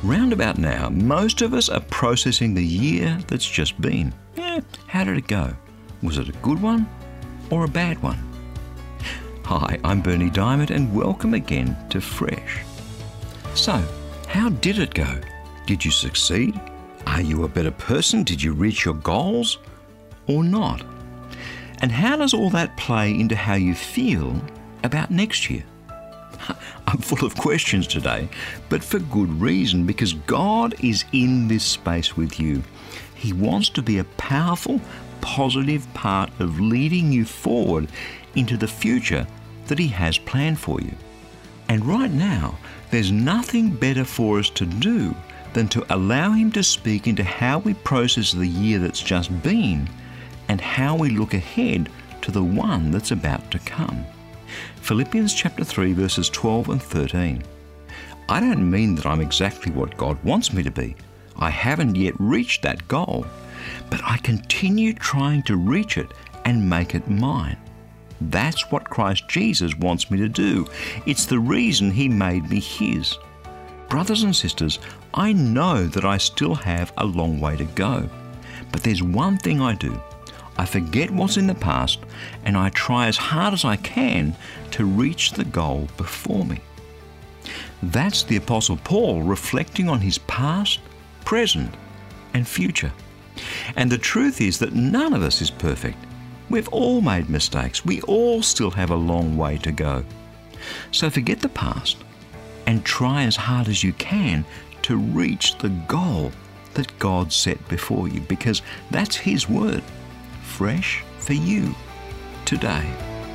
Round about now, most of us are processing the year that's just been. How did it go? Was it a good one or a bad one? Hi, I'm Bernie Diamond and welcome again to Fresh. So, how did it go? Did you succeed? Are you a better person? Did you reach your goals or not? And how does all that play into how you feel about next year? I'm full of questions today, but for good reason, because God is in this space with you. He wants to be a powerful, positive part of leading you forward into the future that He has planned for you. And right now, there's nothing better for us to do than to allow Him to speak into how we process the year that's just been and how we look ahead to the one that's about to come. Philippians chapter 3 verses 12 and 13. I don't mean that I'm exactly what God wants me to be. I haven't yet reached that goal, but I continue trying to reach it and make it mine. That's what Christ Jesus wants me to do. It's the reason He made me His. Brothers and sisters, I know that I still have a long way to go, but there's one thing I do. I forget what's in the past and I try as hard as I can to reach the goal before me. That's the Apostle Paul reflecting on his past, present and future. And the truth is that none of us is perfect. We've all made mistakes. We all still have a long way to go. So forget the past and try as hard as you can to reach the goal that God set before you, because that's His word, fresh for you today.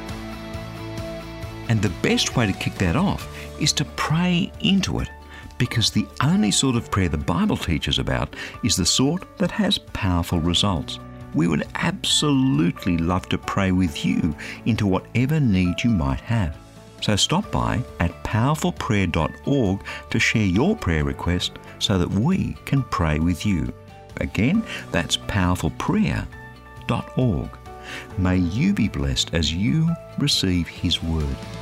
And the best way to kick that off is to pray into it, because the only sort of prayer the Bible teaches about is the sort that has powerful results. We would absolutely love to pray with you into whatever need you might have. So stop by at powerfulprayer.org to share your prayer request so that we can pray with you. Again, that's powerfulprayer.org. May you be blessed as you receive His word.